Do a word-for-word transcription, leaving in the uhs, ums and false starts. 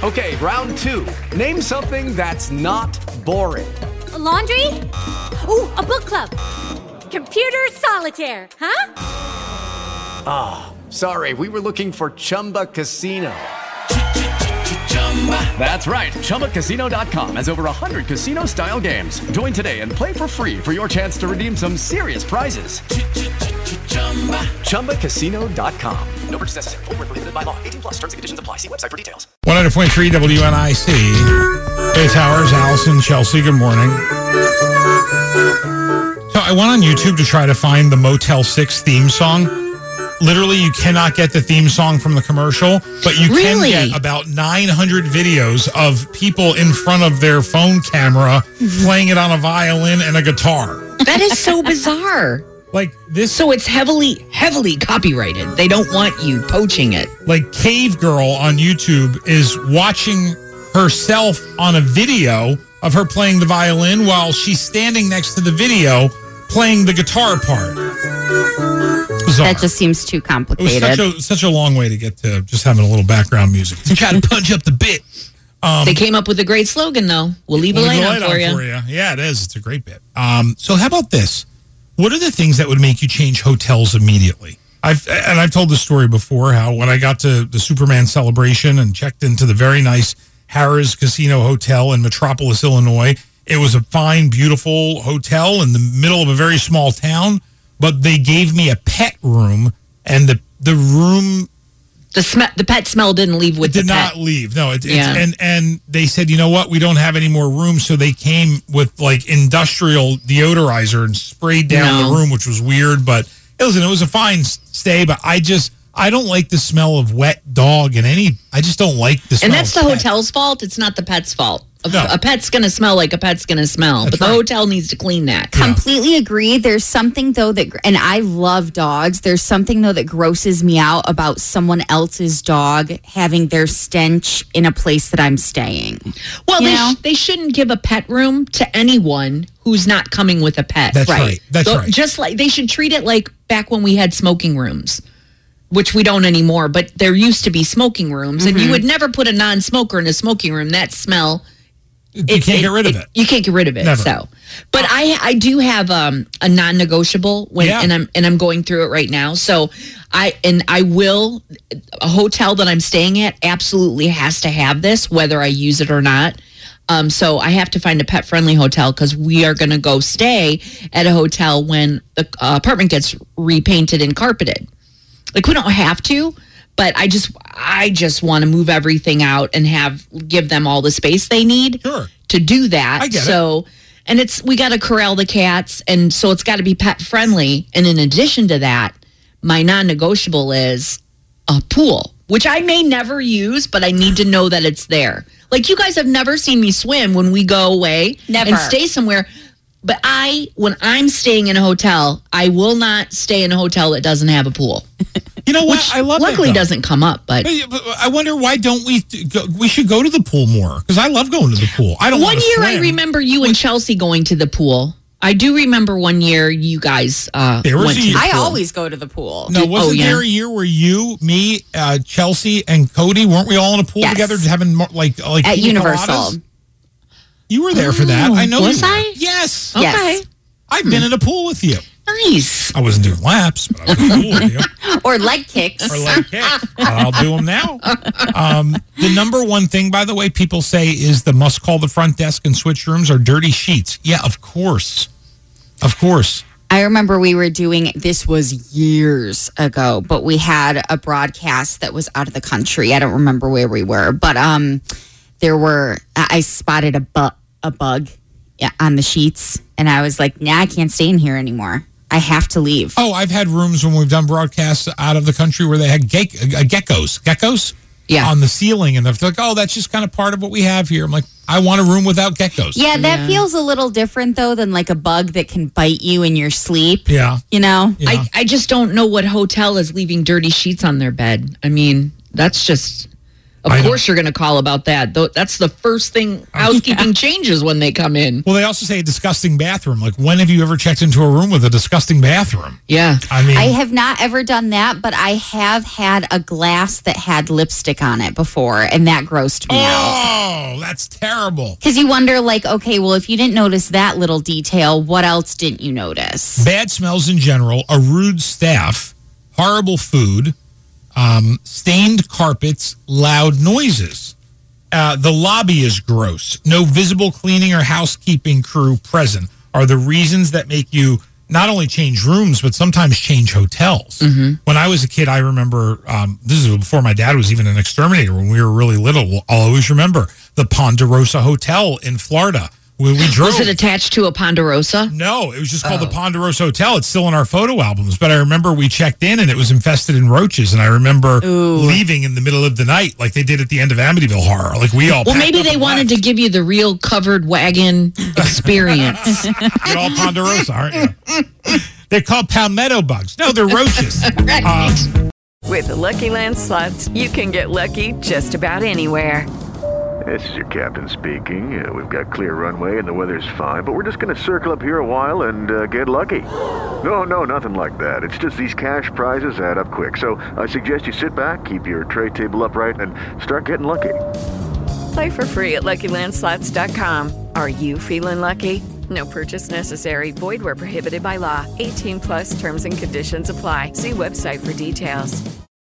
Okay, round two. Name something that's not boring. A laundry? Ooh, a book club. Computer solitaire, huh? Ah, oh, sorry. We were looking for Chumba Casino. That's right. Chumba Casino dot com has over one hundred casino-style games. Join today and play for free for your chance to redeem some serious prizes. Chumba Casino dot com. No purchase necessary. Void where prohibited by law. eighteen plus. Terms and conditions apply. See website for details. one hundred point three W N I C. Hey, Towers, Allison, Chelsea, good morning. So I went on YouTube to try to find the Motel six theme song. Literally, you cannot get the theme song from the commercial, but you really? can get about nine hundred videos of people in front of their phone camera playing it on a violin and a guitar. That is so bizarre. Like this. So it's heavily, heavily copyrighted. They don't want you poaching it. Like Cave Girl on YouTube is watching herself on a video of her playing the violin while she's standing next to the video playing the guitar part. Bizarre. That just seems too complicated. It was such a, such a long way to get to just having a little background music. You got to punch up the bit. Um, they came up with a great slogan, though. We'll leave a light on for you. for you. Yeah, it is. It's a great bit. Um, so how about this? What are the things that would make you change hotels immediately? I've and I've told the story before how when I got to the Superman celebration and checked into the very nice Harrah's Casino Hotel in Metropolis, Illinois, it was a fine, beautiful hotel in the middle of a very small town, but they gave me a pet room, and the the room the sm- the pet smell didn't leave with it did the not pet. leave. No, it, Yeah. it's and and they said, you know what, we don't have any more room, so they came with like industrial deodorizer and sprayed down No. the room, which was weird, but listen, it was a fine s- stay, but I just I don't like the smell of wet dog and any. I just don't like the smell. And that's of the pet. hotel's fault. It's not the pet's fault. A, No. a pet's going to smell like a pet's going to smell, That's but the right. hotel needs to clean that. Completely agree. There's something, though, that, and I love dogs. There's something, though, that grosses me out about someone else's dog having their stench in a place that I'm staying. Well, You they, know? sh- they shouldn't give a pet room to anyone who's not coming with a pet. That's right. Right. That's So right. Just like they should treat it like back when we had smoking rooms, which we don't anymore, but there used to be smoking rooms, and you would never put a non-smoker in a smoking room. That smell, you can't get rid of it. You can't get rid of it. Never. So, but I I do have um, a non-negotiable when Yeah. and I'm and I'm going through it right now. So I and I will a hotel that I'm staying at absolutely has to have this whether I use it or not. Um, so I have to find a pet-friendly hotel because we are going to go stay at a hotel when the uh, apartment gets repainted and carpeted. Like we don't have to, but I just I just want to move everything out and have give them all the space they need Sure. to do that. I get so and it's we got to corral the cats, and so it's got to be pet friendly. And in addition to that, my non-negotiable is a pool, which I may never use, but I need to know that it's there. Like you guys have never seen me swim when we go away Never. and stay somewhere. But I, when I'm staying in a hotel, I will not stay in a hotel that doesn't have a pool. You know what? Which I love luckily that, though. doesn't come up. But But, but I wonder why don't we go, we should go to the pool more, because I love going to the pool. I don't one wanna year I swim. remember you and Chelsea going to the pool. I do remember one year you guys uh, There was went a to the year- I pool. always go to the pool. No, wasn't Oh, yeah. there a year where you, me, uh, Chelsea, and Cody weren't we all in a pool Yes. together, just having more, like like At pina Universal. coladas? You were there for that. Oh, I know. was you were. I? Yes. Okay. Yes. I've been in a pool with you. Nice. I wasn't doing laps, but I was in a pool with you. Or leg kicks. Or leg kicks. I'll do them now. Um, the number one thing, by the way, people say is the must call the front desk and switch rooms are dirty sheets. Yeah, of course. Of course. I remember we were doing, this was years ago, but we had a broadcast that was out of the country. I don't remember where we were, but um, there were, I spotted a, bu- a bug yeah, on the sheets, and I was like, nah, I can't stay in here anymore. I have to leave. Oh, I've had rooms when we've done broadcasts out of the country where they had ge- uh, geckos. Geckos? Yeah. On the ceiling, and they're like, oh, that's just kind of part of what we have here. I'm like, I want a room without geckos. Yeah, that feels a little different, though, than like a bug that can bite you in your sleep. Yeah. You know? Yeah. I, I just don't know what hotel is leaving dirty sheets on their bed. I mean, that's just Of I course know. you're going to call about that. Though that's the first thing housekeeping changes when they come in. Well, they also say a disgusting bathroom. Like, when have you ever checked into a room with a disgusting bathroom? Yeah. I mean, I have not ever done that, but I have had a glass that had lipstick on it before, and that grossed me out. oh, that's terrible. Because you wonder, like, okay, well, if you didn't notice that little detail, what else didn't you notice? Bad smells in general, a rude staff, horrible food, um, stained carpets, loud noises. Uh, the lobby is gross. No visible cleaning or housekeeping crew present are the reasons that make you not only change rooms, but sometimes change hotels. Mm-hmm. When I was a kid, I remember, um, this is before my dad was even an exterminator, when we were really little, I'll always remember the Ponderosa Hotel in Florida. When we drove. Was it attached to a Ponderosa? No, it was just called Oh. the Ponderosa Hotel. It's still in our photo albums, but I remember we checked in and it was infested in roaches. And I remember leaving in the middle of the night, like they did at the end of Amityville Horror. Like we all. Well, packed maybe up they and wanted left. to give you the real covered wagon experience. You're all Ponderosa, aren't you? They're called palmetto bugs. No, they're roaches. Right. Uh, With the Lucky Land Slots, you can get lucky just about anywhere. This is your captain speaking. Uh, we've got clear runway and the weather's fine, but we're just going to circle up here a while and uh, get lucky. No, no, nothing like that. It's just these cash prizes add up quick. So I suggest you sit back, keep your tray table upright, and start getting lucky. Play for free at Lucky Land Slots dot com. Are you feeling lucky? No purchase necessary. Void where prohibited by law. eighteen plus terms and conditions apply. See website for details.